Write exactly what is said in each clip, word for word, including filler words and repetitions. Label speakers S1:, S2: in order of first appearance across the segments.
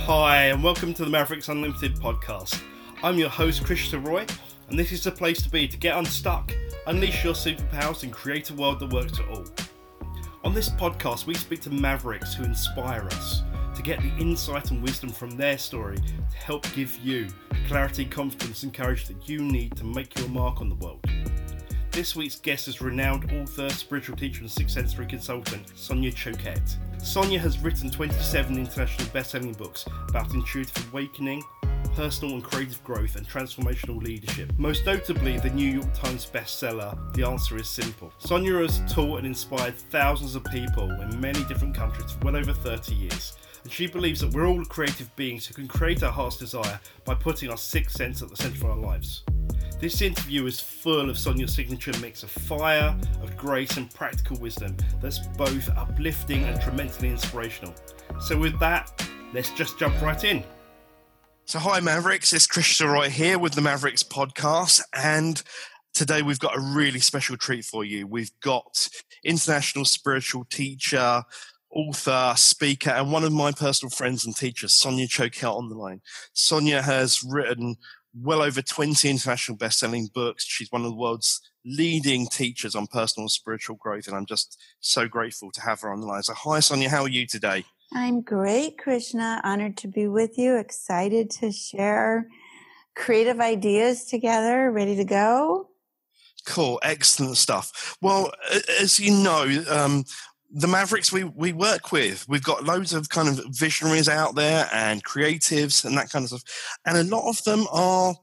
S1: Hi, and welcome to the Mavericks Unlimited podcast. I'm your host, Krishna Roy, and this is the place to be to get unstuck, unleash your superpowers, and create a world that works for all. On this podcast, we speak to mavericks who inspire us to get the insight and wisdom from their story to help give you the clarity, confidence, and courage that you need to make your mark on the world. This week's guest is renowned author, spiritual teacher, and sixth sensory consultant, Sonia Choquette. Sonia has written twenty-seven international best-selling books about intuitive awakening, personal and creative growth, and transformational leadership. Most notably, the New York Times bestseller, The Answer is Simple. Sonia has taught and inspired thousands of people in many different countries for well over thirty years. And she believes that we're all creative beings who can create our heart's desire by putting our sixth sense at the centre of our lives. This interview is full of Sonia's signature mix of fire, of grace, and practical wisdom that's both uplifting and tremendously inspirational. So with that, let's just jump right in. So hi Mavericks, it's Krishna Roy here with the Mavericks podcast, and today we've got a really special treat for you. We've got international spiritual teacher, author, speaker, and one of my personal friends and teachers, Sonia Choquette, on the line. Sonia has written well over twenty international best-selling books. She's one of the world's leading teachers on personal and spiritual growth, and I'm just so grateful to have her on the line. So hi Sonia, how are you today?
S2: I'm great, Krishna. Honored to be with you. Excited to share creative ideas together. Ready to go?
S1: Cool. Excellent stuff. Well, as you know, um, the Mavericks we, we work with, we've got loads of kind of visionaries out there and creatives and that kind of stuff. And a lot of them are,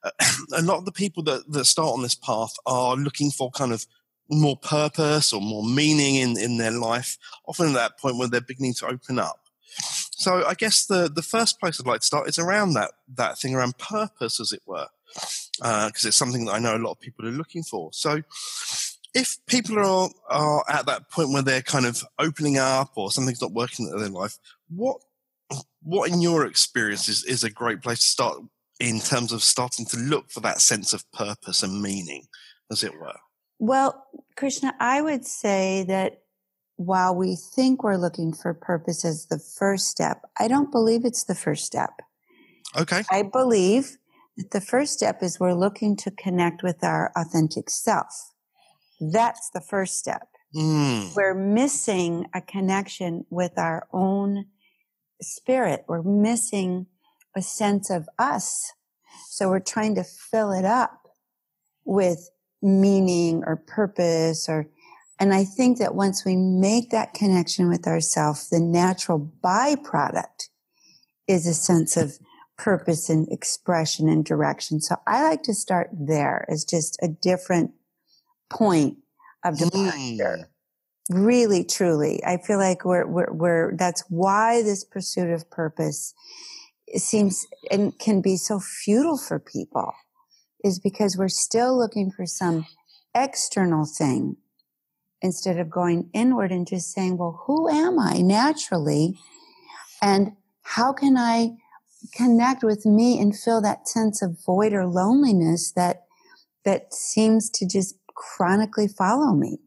S1: a lot of the people that, that start on this path are looking for kind of more purpose or more meaning in, in their life, often at that point where they're beginning to open up. So I guess the, the first place I'd like to start is around that, that thing around purpose, as it were, because uh, it's something that I know a lot of people are looking for. So if people are, are at that point where they're kind of opening up or something's not working in their life, what what in your experience is, is a great place to start in terms of starting to look for that sense of purpose and meaning, as it were?
S2: Well, Krishna, I would say that while we think we're looking for purpose as the first step, I don't believe it's the first step.
S1: Okay.
S2: I believe that the first step is we're looking to connect with our authentic self. That's the first step.
S1: Mm.
S2: We're missing a connection with our own spirit. We're missing a sense of us. So we're trying to fill it up with meaning or purpose, or, and I think that once we make that connection with ourselves, the natural byproduct is a sense of purpose and expression and direction. So I like to start there as just a different point of departure. Mm. Really, truly. I feel like we're, we're, we're, that's why this pursuit of purpose seems and can be so futile for people, is because we're still looking for some external thing instead of going inward and just saying, well, who am I naturally? And how can I connect with me and feel that sense of void or loneliness that, that seems to just chronically follow me?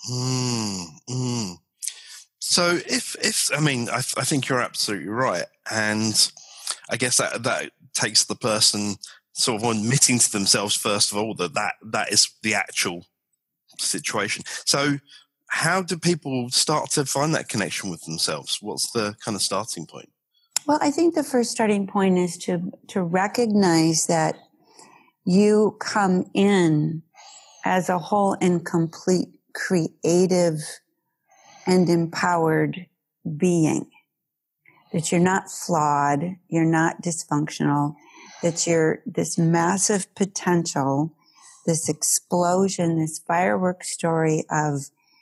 S1: Mm, mm. So if, if, I mean, I, I think you're absolutely right. And I guess that, that takes the person sort of admitting to themselves, first of all, that, that that is the actual situation. So how do people start to find that connection with themselves? What's the kind of starting point?
S2: Well, I think the first starting point is to, to recognize that you come in as a whole and complete creative and empowered being. That you're not flawed, you're not dysfunctional, that you're this massive potential, this explosion, this firework story of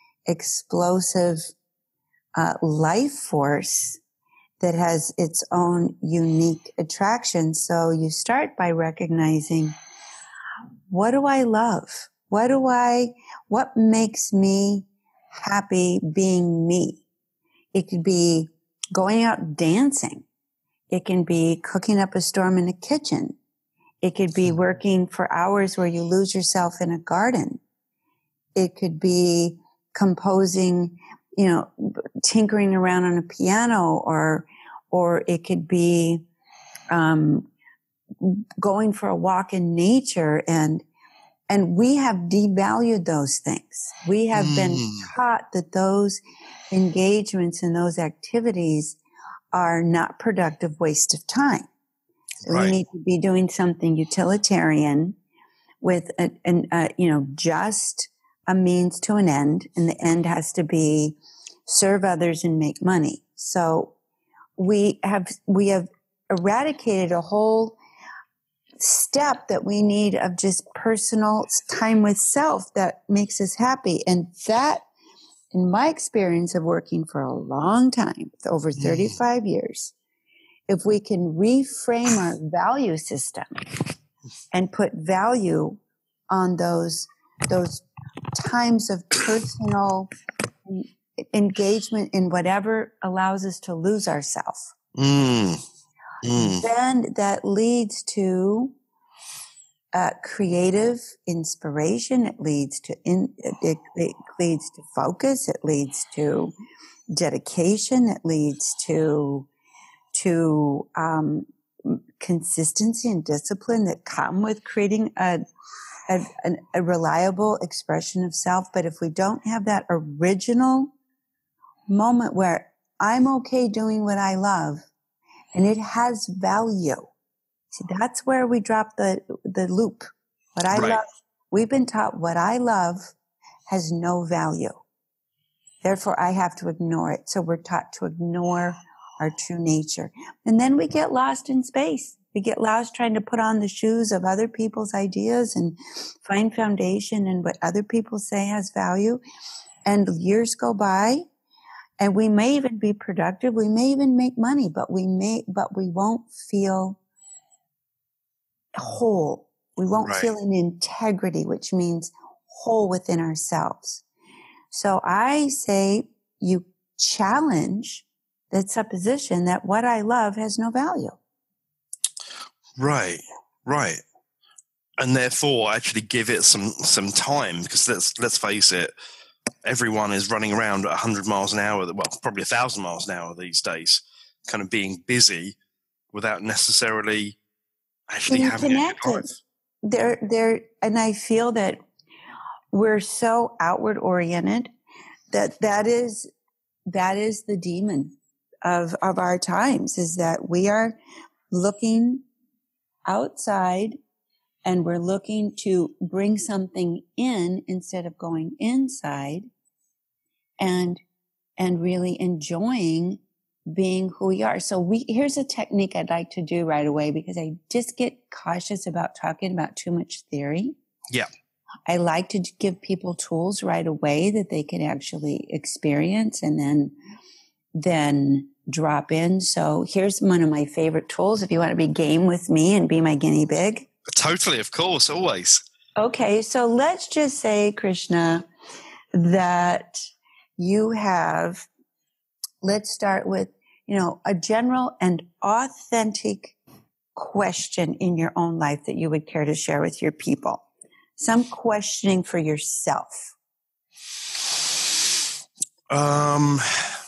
S2: explosive uh, life force that has its own unique attraction. So you start by recognizing, what do I love? What do I, what makes me happy being me? It could be going out dancing. It can be cooking up a storm in a kitchen. It could be working for hours where you lose yourself in a garden. It could be composing, you know, tinkering around on a piano or, or it could be um, going for a walk in nature. And and we have devalued those things. We have mm. been taught that those engagements and those activities are not productive waste of time. So right. we need to be doing something utilitarian with a, an, a, you know, just a means to an end, and the end has to be serve others and make money. So we have we have eradicated a whole step that we need of just personal time with self that makes us happy, and that, in my experience of working for a long time, over thirty-five mm. years, if we can reframe our value system and put value on those those times of personal engagement in whatever allows us to lose ourselves, mm. mm. then that leads to uh, creative inspiration. It leads to in, it, it leads to focus. It leads to dedication. It leads to to um, consistency and discipline that come with creating a, a, a reliable expression of self. But if we don't have that original moment where I'm okay doing what I love and it has value, see, that's where we drop the, the loop. What I right. love, we've been taught what I love has no value. Therefore, I have to ignore it. So we're taught to ignore our true nature. And then we get lost in space. We get lost trying to put on the shoes of other people's ideas and find foundation in what other people say has value. And years go by, and we may even be productive. We may even make money, but we may, but we won't feel whole. We won't right. feel an integrity, which means whole within ourselves. So I say you challenge that supposition that what I love has no value.
S3: Right, right. And therefore actually give it some, some time, because let's, let's face it, everyone is running around at one hundred miles an hour, well, probably one thousand miles an hour these days, kind of being busy without necessarily actually being having connected. A
S2: They're, they're, and I feel that we're so outward oriented that that is, that is the demon of, of our times, is that we are looking outside and we're looking to bring something in instead of going inside and, and really enjoying being who we are. So we, here's a technique I'd like to do right away, because I just get cautious about talking about too much theory.
S3: Yeah.
S2: I like to give people tools right away that they can actually experience and then, then drop in. So here's one of my favorite tools. If you want to be game with me and be my guinea pig.
S3: Totally. Of course. Always.
S2: Okay. So let's just say, Krishna, that you have, let's start with, you know, a general and authentic question in your own life that you would care to share with your people. Some questioning for yourself.
S3: Um,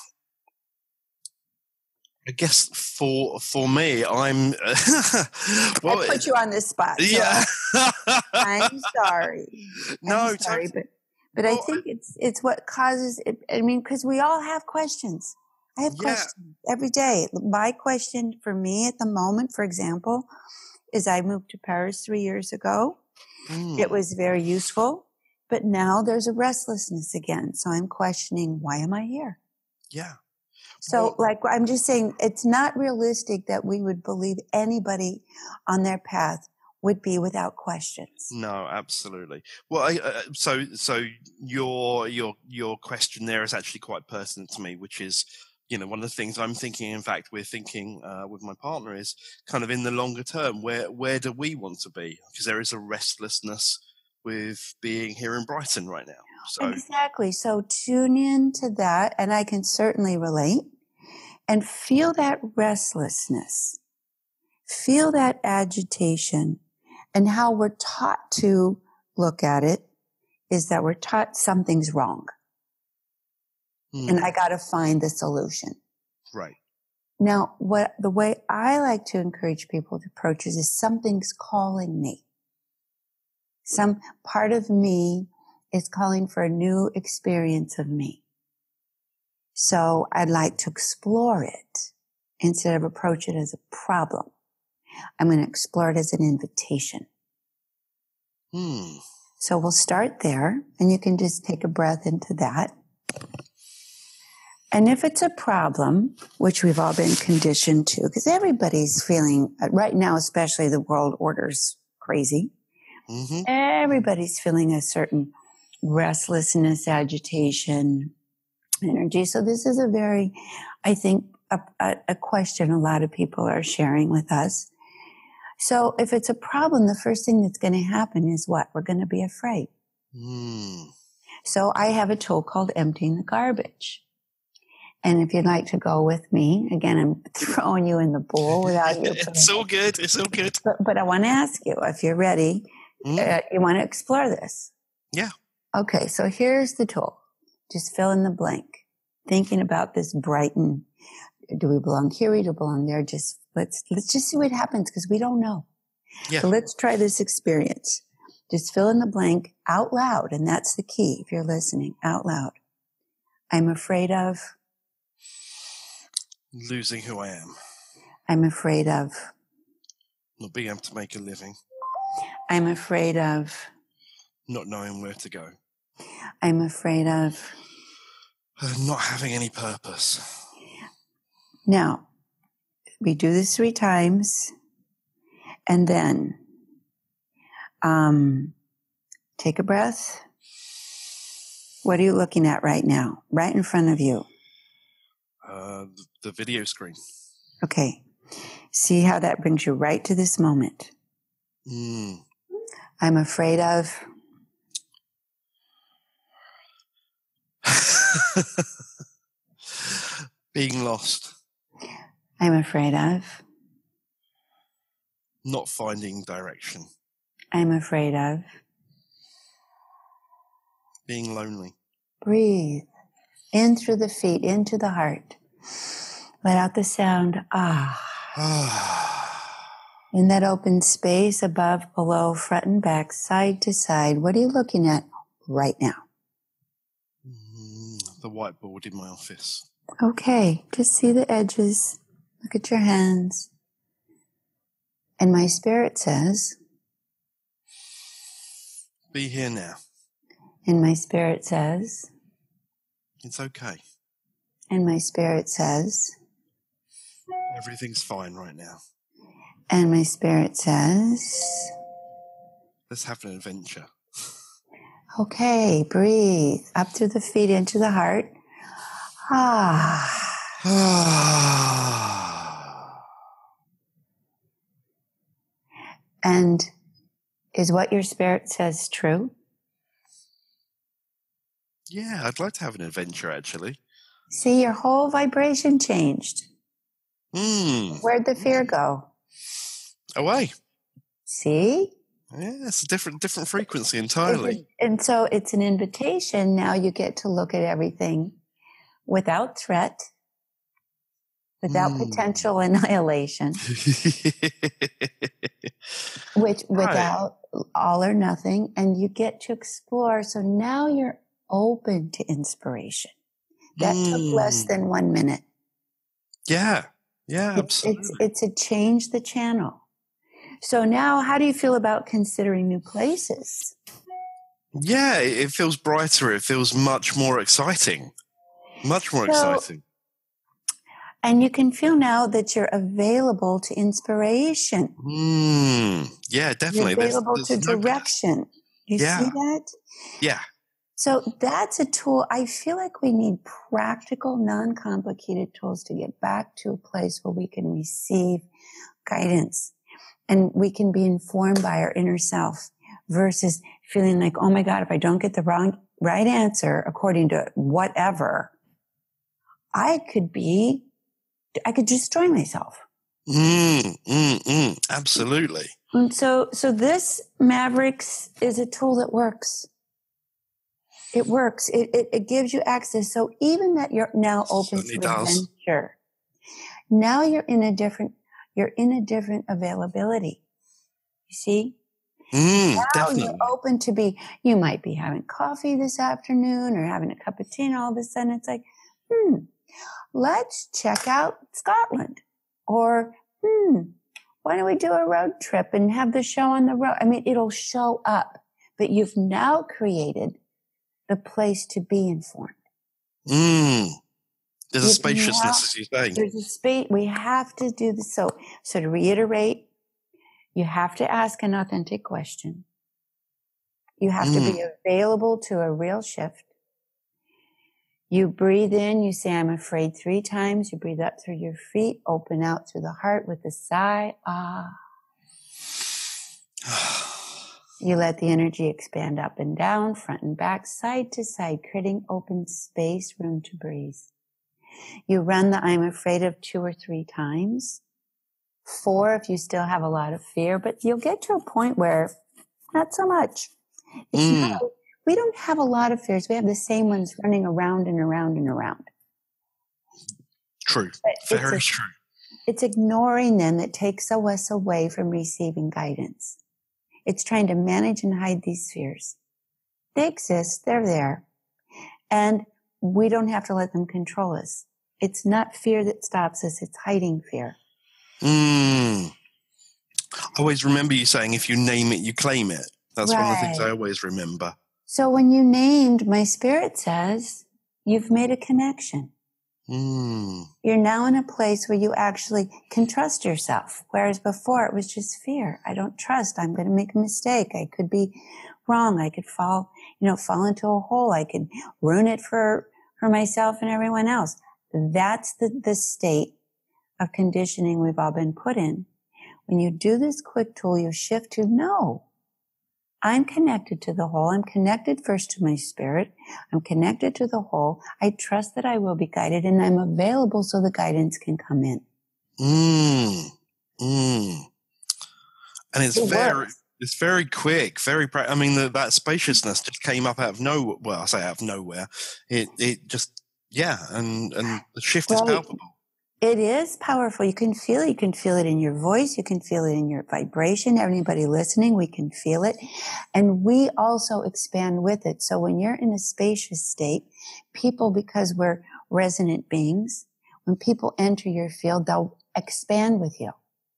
S3: I guess for for me, I'm.
S2: well, I put you on this spot. So
S3: yeah,
S2: I'm sorry.
S3: No,
S2: I'm sorry, but but well, I think it's it's what causes it. I mean, because we all have questions. I have yeah. questions every day. My question for me at the moment, for example, is I moved to Paris three years ago. Mm. It was very useful, but now there's a restlessness again. So I'm questioning, why am I here?
S3: Yeah.
S2: So, like, I'm just saying, it's not realistic that we would believe anybody on their path would be without questions.
S3: No, absolutely. Well, I, uh, so so your your your question there is actually quite pertinent to me, which is, you know, one of the things I'm thinking. In fact, we're thinking uh, with my partner is kind of in the longer term, where where do we want to be? Because there is a restlessness with being here in Brighton right now. So.
S2: Exactly. So tune in to that, and I can certainly relate. And feel that restlessness, feel that agitation, and how we're taught to look at it is that we're taught something's wrong. Mm. And I got to find the solution.
S3: Right.
S2: Now, what the way I like to encourage people to approach is, is something's calling me. Some part of me is calling for a new experience of me. So I'd like to explore it instead of approach it as a problem. I'm going to explore it as an invitation.
S3: Hmm.
S2: So we'll start there, and you can just take a breath into that. And if it's a problem, which we've all been conditioned to, because everybody's feeling, right now especially, the world order's crazy.
S3: Mm-hmm.
S2: Everybody's feeling a certain restlessness, agitation, energy. So this is a very, I think, a, a, a question a lot of people are sharing with us. So if it's a problem, the first thing that's going to happen is what? We're going to be afraid.
S3: Mm.
S2: So I have a tool called emptying the garbage. And if you'd like to go with me, again, I'm throwing you in the bowl without you.
S3: It's all good. It's all good.
S2: But, but I want to ask you, if you're ready, mm. uh, you want to explore this?
S3: Yeah.
S2: Okay, so here's the tool. Just fill in the blank. Thinking about this Brighton. Do we belong here? We do belong there. Just let's let's just see what happens, because we don't know.
S3: Yeah.
S2: So let's try this experience. Just fill in the blank out loud, and that's the key. If you're listening, out loud. I'm afraid of
S3: losing who I am.
S2: I'm afraid of
S3: not being able to make a living.
S2: I'm afraid of
S3: not knowing where to go.
S2: I'm afraid of
S3: uh, not having any purpose.
S2: Now, we do this three times, and then um, take a breath. What are you looking at right now? Right in front of you.
S3: Uh, the, the video screen.
S2: Okay. See how that brings you right to this moment.
S3: Mm.
S2: I'm afraid of
S3: being lost.
S2: I'm afraid of
S3: not finding direction.
S2: I'm afraid of
S3: being lonely.
S2: Breathe in through the feet, into the heart. Let out the sound, ah. In that open space, above, below, front and back, side to side. What are you looking at right now?
S3: Mm, the whiteboard in my office.
S2: Okay, just see the edges. Look at your hands. And my spirit says,
S3: be here now.
S2: And my spirit says,
S3: it's okay.
S2: And my spirit says,
S3: everything's fine right now.
S2: And my spirit says,
S3: let's have an adventure.
S2: Okay, breathe up through the feet, into the heart. Ah. And is what your spirit says true?
S3: Yeah, I'd like to have an adventure, actually.
S2: See, your whole vibration changed.
S3: Mm.
S2: Where'd the fear go?
S3: Away.
S2: See?
S3: Yeah, it's a different different frequency entirely.
S2: And so it's an invitation. Now you get to look at everything without threat, without mm. potential annihilation, which without right. all or nothing, and you get to explore. So now you're open to inspiration. That mm. took less than one minute.
S3: Yeah, yeah,
S2: it's,
S3: absolutely.
S2: It's, it's a change the channel. So now, how do you feel about considering new places?
S3: Yeah, it feels brighter. It feels much more exciting. Much more so, exciting.
S2: And you can feel now that you're available to inspiration.
S3: Mm, yeah, definitely.
S2: You're available there's, there's to no direction. You
S3: yeah.
S2: see that?
S3: Yeah.
S2: So that's a tool. I feel like we need practical, non-complicated tools to get back to a place where we can receive guidance and we can be informed by our inner self versus feeling like, oh my God, if I don't get the wrong, right answer according to whatever, I could be, I could destroy myself.
S3: Mm, mm, mm, absolutely.
S2: And so, so this Mavericks is a tool that works. It works. It, it, it gives you access. So even that you're now open to adventure, Now you're in a different, you're in a different availability. You see?
S3: Mm,
S2: now
S3: definitely.
S2: You're open to be, you might be having coffee this afternoon or having a cup of tea, and all of a sudden it's like, hmm, let's check out Scotland. Or, hmm, why don't we do a road trip and have the show on the road? I mean, it'll show up, but you've now created the place to be informed.
S3: Mm. There's a
S2: You've
S3: spaciousness,
S2: now,
S3: as you say.
S2: There's a space. We have to do this. So, so to reiterate, you have to ask an authentic question. You have
S3: Mm.
S2: to be available to a real shift. You breathe in, you say, I'm afraid three times. You breathe up through your feet, open out through the heart with a sigh. Ah. You let the energy expand up and down, front and back, side to side, creating open space, room to breathe. You run the I'm afraid of two or three times. Four if you still have a lot of fear, but you'll get to a point where not so much. It's
S3: Mm.
S2: not, we don't have a lot of fears. We have the same ones running around and around and around.
S3: True.
S2: But
S3: Very
S2: it's a,
S3: true.
S2: It's ignoring them that takes us away from receiving guidance. It's trying to manage and hide these fears. They exist. They're there. And we don't have to let them control us. It's not fear that stops us. It's hiding fear.
S3: Mm. I always remember you saying, if you name it, you claim it. That's
S2: right.
S3: one of the things I always remember.
S2: So when you named, my spirit says, you've made a connection.
S3: Mm.
S2: You're now in a place where you actually can trust yourself. Whereas before it was just fear. I don't trust. I'm going to make a mistake. I could be wrong. I could fall, you know, fall into a hole. I could ruin it for, for myself and everyone else. That's the, the state of conditioning we've all been put in. When you do this quick tool, you shift to no. I'm connected to the whole. I'm connected first to my spirit. I'm connected to the whole. I trust that I will be guided, and I'm available so the guidance can come in.
S3: Mm. Mm. And it's
S2: It
S3: very,
S2: works.
S3: it's very quick, very. Pra- I mean, the, that spaciousness just came up out of nowhere. Well, I say out of nowhere. It, it just, yeah, and and the shift
S2: Right.
S3: is palpable.
S2: It is powerful. You can feel it. You can feel it in your voice. You can feel it in your vibration. Anybody listening, we can feel it. And we also expand with it. So when you're in a spacious state, people, because we're resonant beings, when people enter your field, they'll expand with you.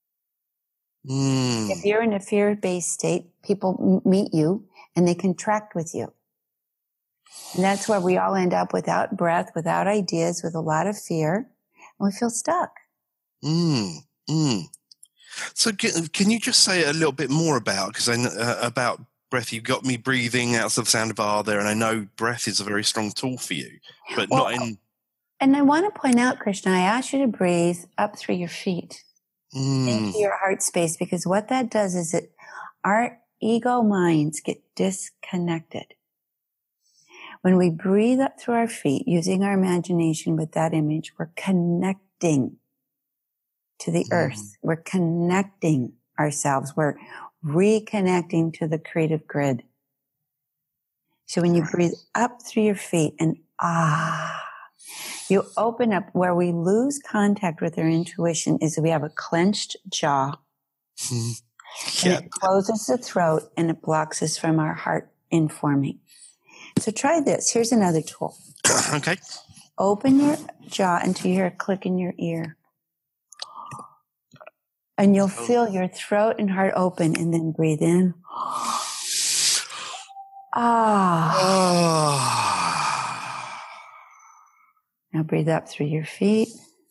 S3: Mm.
S2: If you're in a fear-based state, people m- meet you and they contract with you. And that's where we all end up without breath, without ideas, with a lot of fear. And we feel stuck.
S3: Mm, mm. So can, can you just say a little bit more about, because I know, uh, about breath? You got me breathing out of the sound of R there, and I know breath is a very strong tool for you, but
S2: well,
S3: not in...
S2: And I want to point out, Krishna, I asked you to breathe up through your feet
S3: Mm.
S2: into your heart space, because what that does is it, our ego minds get disconnected. When we breathe up through our feet, using our imagination with that image, we're connecting to the
S3: Mm.
S2: earth. We're connecting ourselves. We're reconnecting to the creative grid. So when you breathe up through your feet and ah, you open up. Where we lose contact with our intuition is we have a clenched jaw.
S3: Yeah.
S2: And it closes the throat and it blocks us from our heart informing. So try this. Here's another tool.
S3: Okay.
S2: Open your jaw until you hear a click in your ear. And you'll
S3: Oh.
S2: feel your throat and heart open, and then breathe in. Ah.
S3: Oh.
S2: Now breathe up through your feet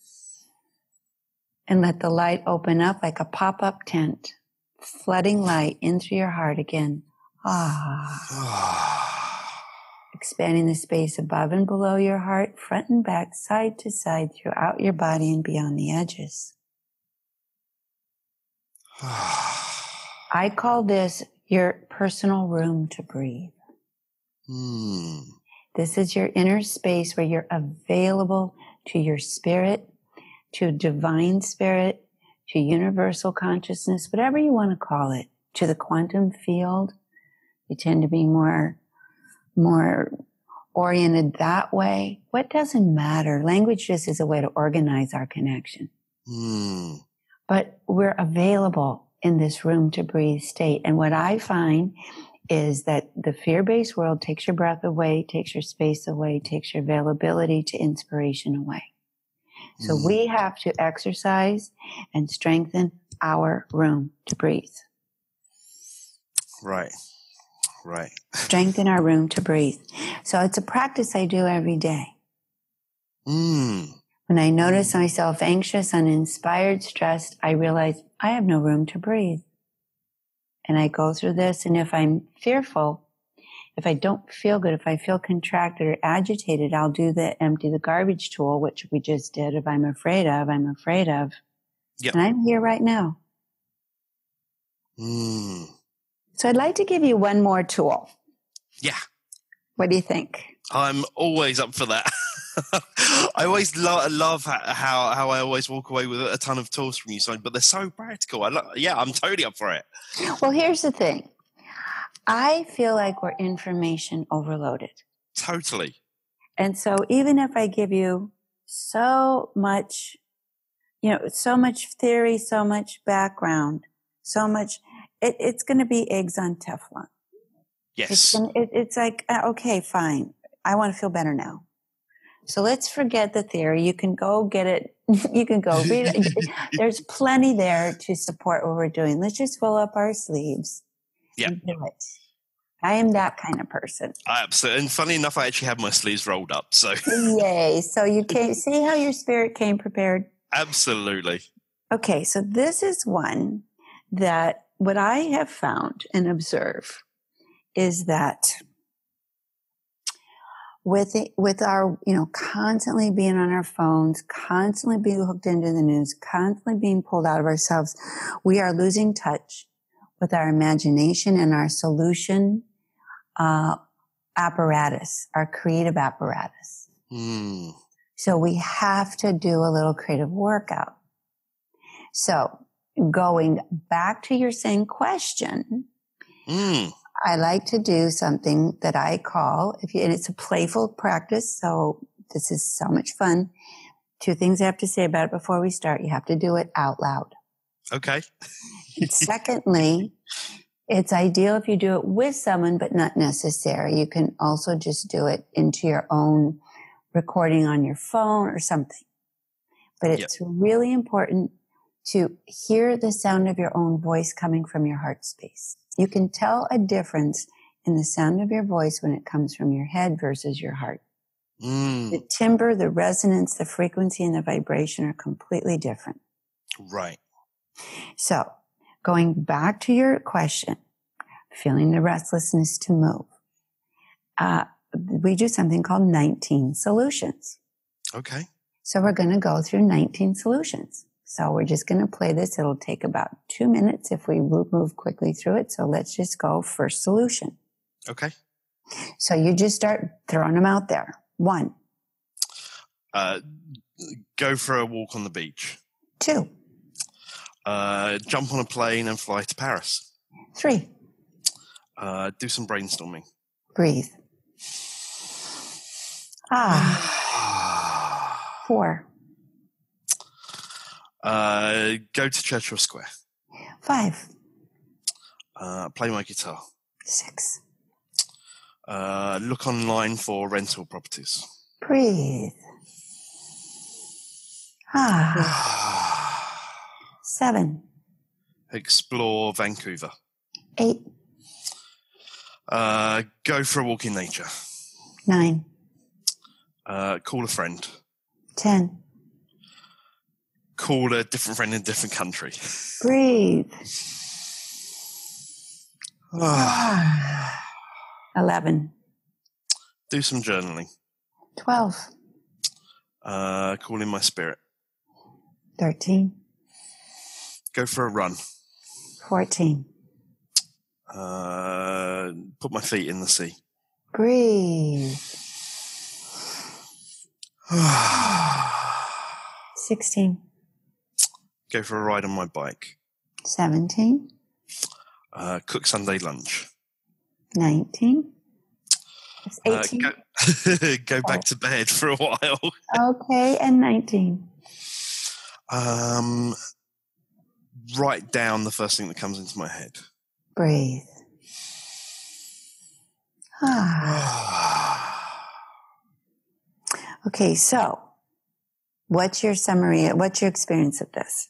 S2: and let the light open up like a pop-up tent, flooding light in through your heart again. Ah. Expanding the space above and below your heart, front and back, side to side, throughout your body and beyond the edges. I call this your personal room to breathe.
S3: Hmm.
S2: This is your inner space where you're available to your spirit, to divine spirit, to universal consciousness, whatever you want to call it, to the quantum field. You tend to be more, more oriented that way. What doesn't matter? Language just is a way to organize our connection.
S3: Mm.
S2: But we're available in this room to breathe state. And what I find is that the fear-based world takes your breath away, takes your space away, takes your availability to inspiration away. So
S3: Mm.
S2: we have to exercise and strengthen our room to breathe.
S3: Right. Right.
S2: Strengthen our room to breathe. So it's a practice I do every day.
S3: Mm.
S2: When I notice myself anxious, uninspired, stressed, I realize I have no room to breathe. And I go through this, and if I'm fearful, if I don't feel good, if I feel contracted or agitated, I'll do the empty the garbage tool, which we just did. If I'm afraid of, I'm afraid of.
S3: Yep.
S2: And I'm here right now.
S3: Mm.
S2: So I'd like to give you one more tool.
S3: Yeah.
S2: What do you think?
S3: I'm always up for that. I always lo- love how how I always walk away with a ton of tools from you, so but they're so practical. I lo- yeah, I'm totally up for it.
S2: Well, here's the thing. I feel like we're information overloaded.
S3: Totally.
S2: And so even if I give you so much, you know, so much theory, so much background, so much, it, it's going to be eggs on Teflon.
S3: Yes.
S2: It's, gonna, it, it's like, uh, okay, fine. I want to feel better now. So let's forget the theory. You can go get it. You can go read it. There's plenty there to support what we're doing. Let's just roll up our sleeves
S3: Yeah.
S2: and do it. I am that kind of person.
S3: Absolutely. And funny enough, I actually had my sleeves rolled up. So
S2: Yay. So you came, see how your spirit came prepared?
S3: absolutely.
S2: Okay. So this is one that what I have found and observed is that with it, with our, you know, constantly being on our phones, constantly being hooked into the news, constantly being pulled out of ourselves, we are losing touch with our imagination and our solution uh, apparatus, our creative apparatus.
S3: Mm.
S2: So we have to do a little creative workout. So going back to your same question,
S3: Mm.
S2: I like to do something that I call, if you, and it's a playful practice, so this is so much fun. Two things I have to say about it before we start. You have to do it out loud.
S3: Okay.
S2: Secondly, it's ideal if you do it with someone, but not necessary. You can also just do it into your own recording on your phone or something. But it's yep. really important to hear the sound of your own voice coming from your heart space. You can tell a difference in the sound of your voice when it comes from your head versus your heart.
S3: Mm.
S2: The timbre, the resonance, the frequency, and the vibration are completely different.
S3: Right.
S2: So going back to your question, feeling the restlessness to move, uh, we do something called nineteen solutions.
S3: Okay.
S2: So we're going to go through nineteen solutions. So we're just going to play this. It'll take about two minutes if we move quickly through it. So let's just go first solution.
S3: Okay.
S2: So you just start throwing them out there. One.
S3: Uh, go for a walk on the beach.
S2: Two.
S3: Uh, jump on a plane and fly to Paris.
S2: Three.
S3: Uh, do some brainstorming.
S2: Breathe. Ah. Four.
S3: Uh, go to Churchill Square.
S2: Five.
S3: Uh, play my guitar.
S2: Six.
S3: Uh, look online for rental properties.
S2: Breathe. Ah. Seven.
S3: Explore Vancouver.
S2: Eight.
S3: Uh, go for a walk in nature.
S2: Nine.
S3: Uh, call a friend.
S2: Ten.
S3: Call a different friend in a different country.
S2: Breathe. Eleven.
S3: Do some journaling.
S2: Twelve.
S3: Uh, call in my spirit.
S2: Thirteen.
S3: Go for a run.
S2: Fourteen.
S3: Uh, put my feet in the sea.
S2: Breathe. Sixteen.
S3: Go for a ride on my bike.
S2: Seventeen.
S3: Uh, cook Sunday lunch.
S2: Nineteen. That's eighteen.
S3: Uh, go go back
S2: oh.
S3: to bed for a while.
S2: Okay, and nineteen.
S3: Um, write down the first thing that comes into my head.
S2: Breathe. Ah. Okay, so what's your summary? What's your experience of this?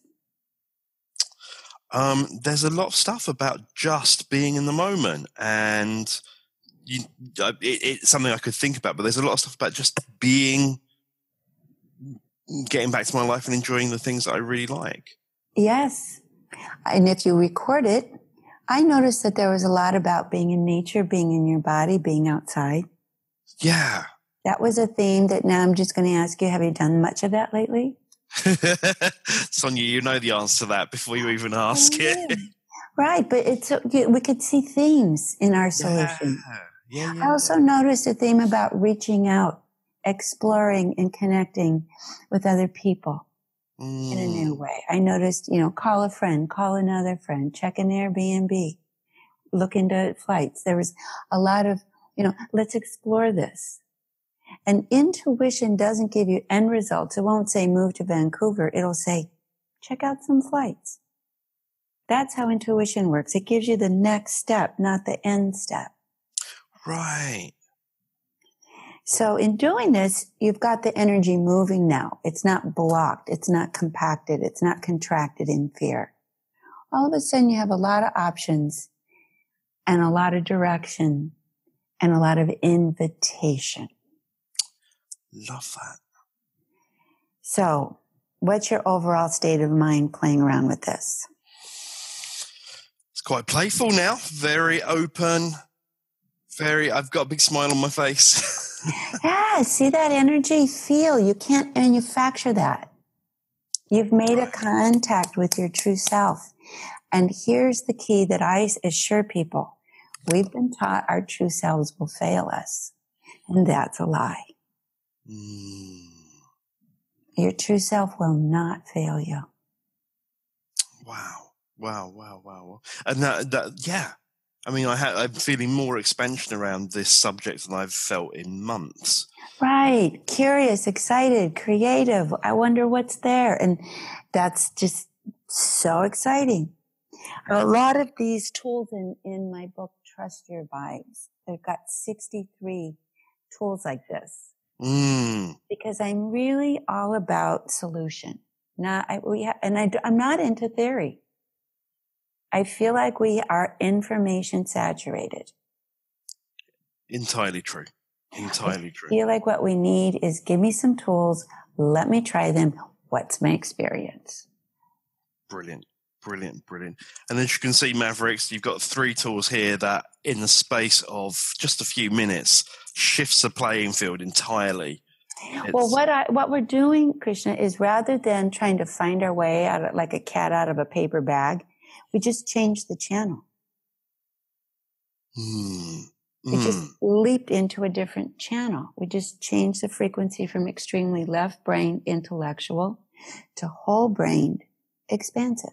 S3: Um, there's a lot of stuff about just being in the moment, and you, it, it's something I could think about, but there's a lot of stuff about just being, getting back to my life and enjoying the things that I really like.
S2: Yes. And if you record it, I noticed that there was a lot about being in nature, being in your body, being outside.
S3: Yeah.
S2: That was a theme that now I'm just going to ask you, have you done much of that lately?
S3: Sonia, you know the answer to that before you even ask it.
S2: Right, but it's we could see themes in our solution.
S3: Yeah. Yeah, yeah.
S2: I also noticed a theme about reaching out, exploring and connecting with other people mm. in a new way. I noticed, you know, call a friend, call another friend, check an Airbnb, look into flights. There was a lot of, you know, let's explore this. And intuition doesn't give you end results. It won't say move to Vancouver. It'll say check out some flights. That's how intuition works. It gives you the next step, not the end step.
S3: Right.
S2: So in doing this, you've got the energy moving now. It's not blocked. It's not compacted. It's not contracted in fear. All of a sudden you have a lot of options and a lot of direction and a lot of invitation.
S3: Love that.
S2: So what's your overall state of mind playing around with this?
S3: It's quite playful now. Very open. Very, I've got a big smile on my face.
S2: Yeah, see that energy? Feel. You can't manufacture that. You've made a contact with your true self. And here's the key that I assure people. We've been taught our true selves will fail us. And that's a lie. Mm. Your true self will not fail you.
S3: Wow. Wow, wow, wow. And that, that yeah. I mean, I ha- I'm feeling more expansion around this subject than I've felt in months.
S2: Right. Curious, excited, creative. I wonder what's there. And that's just so exciting. A lot of these tools in, in my book, Trust Your Vibes, they've got sixty-three tools like this.
S3: Mm.
S2: Because I'm really all about solution. Not, I, we ha- and I, I'm not into theory. I feel like we are information saturated.
S3: Entirely true. Entirely true.
S2: I feel like what we need is give me some tools. Let me try them. What's my experience?
S3: Brilliant. Brilliant. Brilliant. And as you can see, Mavericks, you've got three tools here that in the space of just a few minutes shifts the playing field entirely. It's...
S2: Well, what I, what we're doing, Krishna, is rather than trying to find our way out of, like a cat out of a paper bag, we just changed the channel.
S3: Mm.
S2: We
S3: mm.
S2: just leaped into a different channel. We just changed the frequency from extremely left-brained intellectual to whole-brained expansive.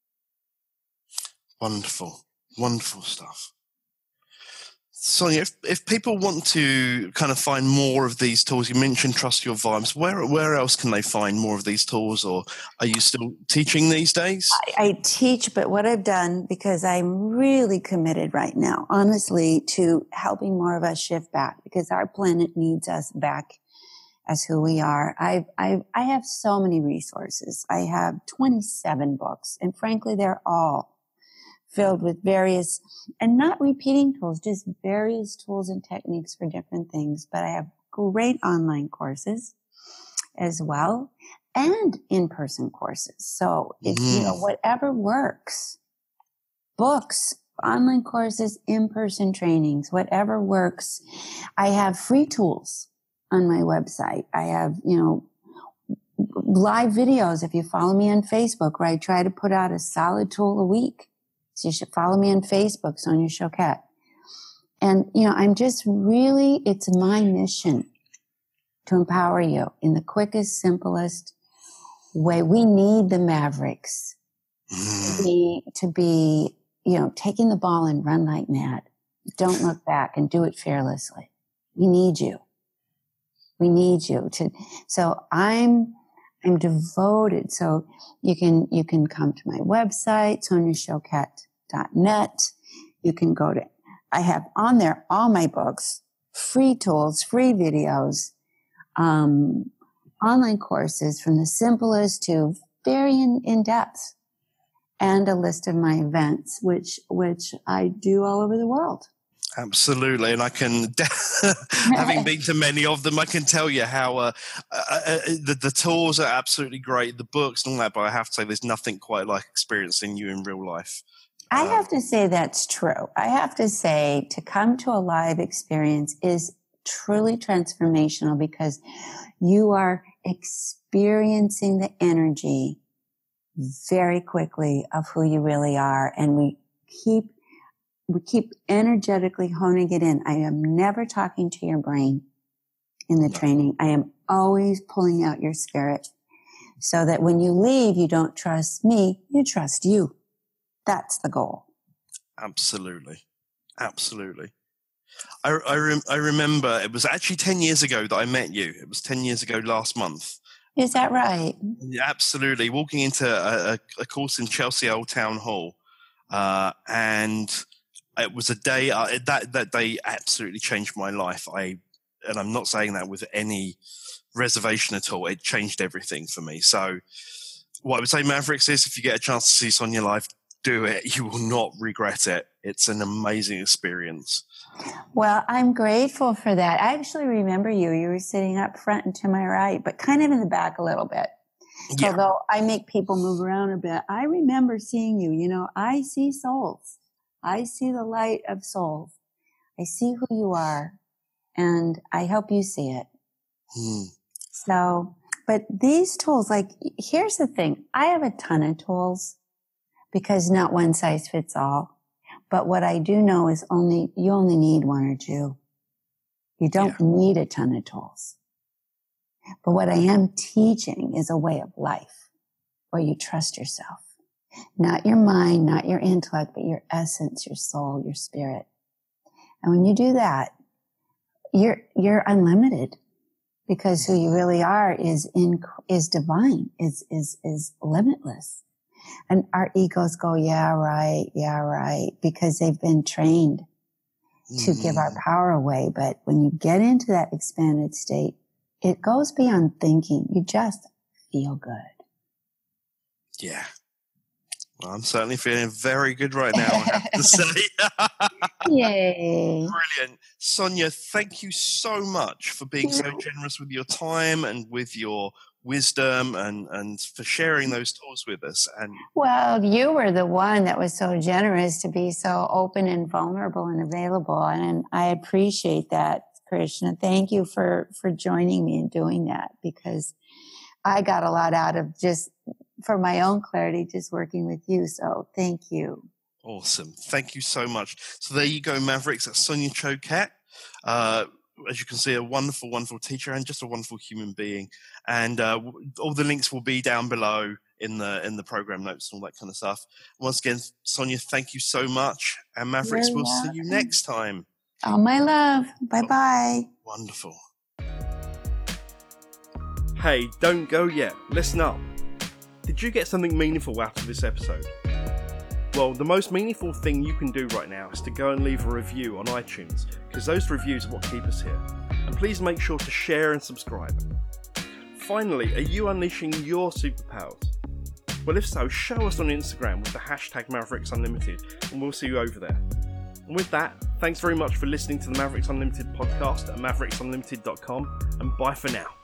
S3: Wonderful. Wonderful stuff. Sonia, if, if people want to kind of find more of these tools, you mentioned Trust Your Vibes, where where else can they find more of these tools, or are you still teaching these days?
S2: I, I teach, but what I've done, because I'm really committed right now, honestly, to helping more of us shift back, because our planet needs us back as who we are. I've, I've, I have so many resources. I have twenty-seven books, and frankly, they're all filled with various, and not repeating tools, just various tools and techniques for different things. But I have great online courses as well, and in-person courses. So if mm. you know, whatever works, books, online courses, in-person trainings, whatever works. I have free tools on my website. I have, you know, live videos. If you follow me on Facebook, where I try to put out a solid tool a week. So you should follow me on Facebook, Sonia Choquette. And, you know, I'm just really, it's my mission to empower you in the quickest, simplest way. We need the Mavericks to be, to be, you know, taking the ball and run like mad. Don't look back and do it fearlessly. We need you. We need you to, so I'm, I'm devoted. So you can, you can come to my website, sonia choquette dot net. You can go to, I have on there all my books, free tools, free videos, um, online courses from the simplest to very in, in depth, and a list of my events, which, which I do all over the world.
S3: Absolutely, and I can, having been to many of them, I can tell you how uh, uh, the, the tools are absolutely great, the books and all that, but I have to say there's nothing quite like experiencing you in real life.
S2: I
S3: um,
S2: have to say that's true. I have to say to come to a live experience is truly transformational because you are experiencing the energy very quickly of who you really are, and we keep We keep energetically honing it in. I am never talking to your brain in the
S3: no.
S2: training. I am always pulling out your spirit so that when you leave, you don't trust me, you trust you. That's the goal.
S3: Absolutely. Absolutely. I, I, rem- I remember it was actually ten years ago that I met you. It was ten years ago last month.
S2: Is that right?
S3: Yeah, absolutely. Walking into a, a, a course in Chelsea Old Town Hall. Uh, and it was a day uh, that that day absolutely changed my life. I and I'm not saying that with any reservation at all. It changed everything for me. So, what I would say, Mavericks, is if you get a chance to see Sonia live, do it. You will not regret it. It's an amazing experience.
S2: Well, I'm grateful for that. I actually remember you. You were sitting up front and to my right, but kind of in the back a little bit. Yeah. Although I make people move around a bit, I remember seeing you. You know, I see souls. I see the light of souls. I see who you are, and I help you see it.
S3: Hmm.
S2: So, but these tools, like, here's the thing. I have a ton of tools because not one size fits all. But what I do know is only, you only need one or two. You don't yeah. need a ton of tools. But what I am teaching is a way of life where you trust yourself. Not your mind, not your intellect, but your essence, your soul, your spirit. And when you do that, you're, you're unlimited because who you really are is in, is divine, is, is, is limitless. And our egos go, yeah, right, yeah, right, because they've been trained to mm-hmm. give our power away. But when you get into that expanded state, it goes beyond thinking. You just feel good.
S3: Yeah. Well, I'm certainly feeling very good right now, I have to say.
S2: Yay.
S3: Brilliant. Sonia, thank you so much for being so generous with your time and with your wisdom and, and for sharing those tools with us. And
S2: well, you were the one that was so generous to be so open and vulnerable and available. And I appreciate that, Krishna. Thank you for, for joining me and doing that, because I got a lot out of just for my own clarity, just working with you. So thank you.
S3: Awesome. Thank you so much. So there you go, Mavericks. That's Sonia Choquette. Uh, as you can see, a wonderful, wonderful teacher and just a wonderful human being. And uh, all the links will be down below in the in the program notes and all that kind of stuff. Once again, Sonia, thank you so much. And Mavericks,
S2: You're
S3: we'll
S2: welcome.
S3: see you next time.
S2: Oh, my love. Bye-bye.
S3: Oh, wonderful.
S1: Hey, don't go yet. Listen up. Did you get something meaningful out of this episode? Well, the most meaningful thing you can do right now is to go and leave a review on iTunes, because those reviews are what keep us here. And please make sure to share and subscribe. Finally, are you unleashing your superpowers? Well, if so, show us on Instagram with the hashtag Mavericks Unlimited, and we'll see you over there. And with that, thanks very much for listening to the Mavericks Unlimited podcast at mavericks unlimited dot com, and bye for now.